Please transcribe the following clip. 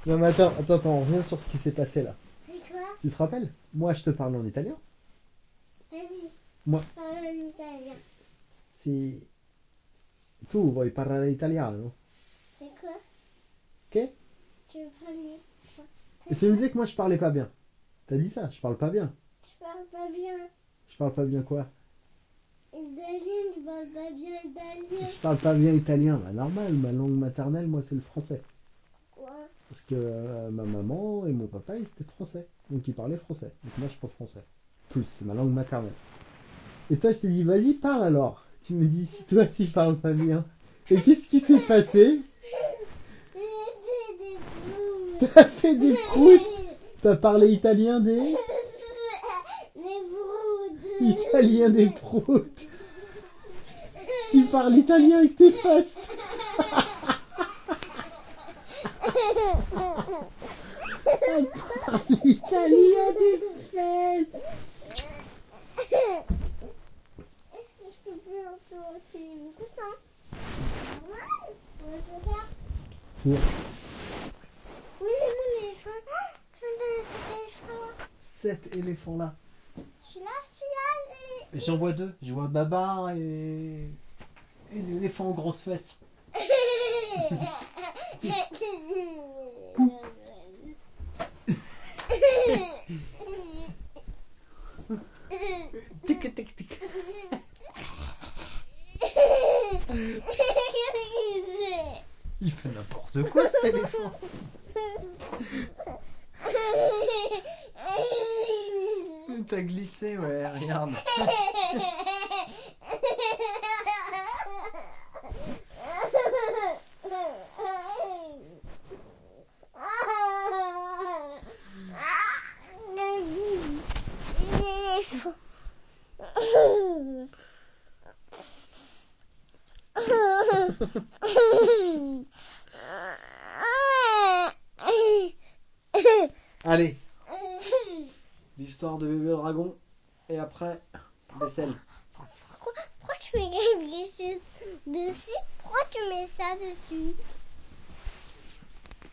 Non mais attends, on revient sur ce qui s'est passé là. C'est quoi? Tu te rappelles? Moi je te parle en italien. Vas-y, Moi, parle en italien. c'est... Tu vuoi parlare italiano? C'est quoi? Ok? Tu veux parler quoi? Et C'est tu me quoi? disais que moi je parlais pas bien. T'as dit ça, je parle pas bien. Tu parles pas bien Je parle pas bien quoi? italien, tu parles pas bien italien. Je parle pas bien italien. Bah normal, ma langue maternelle, moi c'est le français. Quoi? Parce que ma maman et mon papa, ils étaient français. Donc ils parlaient français. Donc moi je parle français. Plus, c'est ma langue maternelle. Et toi je t'ai dit, vas-y parle alors. Tu me dis, si toi tu parles pas bien. Et qu'est-ce qui s'est passé? Des T'as fait des proutes. T'as parlé italien des... Les broudes. Italien des proutes. Tu parles italien avec tes fesses. Elle parle italien des fesses. Est-ce que je peux un peu aussi une coussin? Normal? Ouais, je vais faire. Ouais. Oui, c'est mon éléphant. Oh, je me donne cet éléphant-là. 7 éléphants là. Celui-là, J'en vois deux. Je vois Baba et l'éléphant aux grosses fesses. Tic tic tic. Il fait n'importe quoi cet éléphant. T'as glissé, ouais, regarde. Allez, l'histoire de bébé dragon. Et après, vaisselle. Pourquoi tu mets quelque chose dessus? Pourquoi tu mets ça dessus?